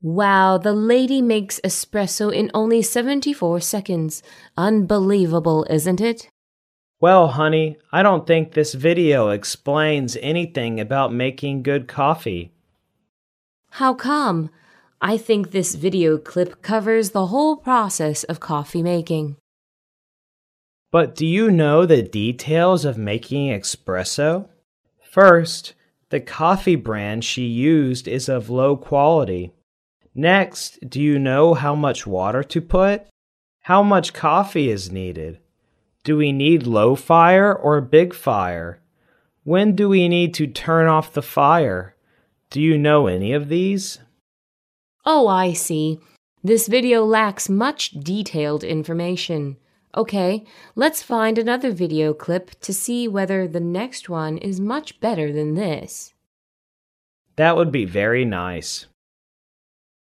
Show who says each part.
Speaker 1: Wow, the lady makes espresso in only 74 seconds. Unbelievable, isn't it?
Speaker 2: Well, honey, I don't think this video explains anything about making good coffee.
Speaker 1: How come? I think this video clip covers the whole process of coffee making.
Speaker 2: But do you know the details of making espresso? First, the coffee brand she used is of low quality. Next, do you know how much water to put? How much coffee is needed? Do we need low fire or big fire? When do we need to turn off the fire? Do you know any of these?
Speaker 1: Oh, I see. This video lacks much detailed information. Okay, let's find another video clip to see whether the next one is much better than this.
Speaker 2: That would be very nice.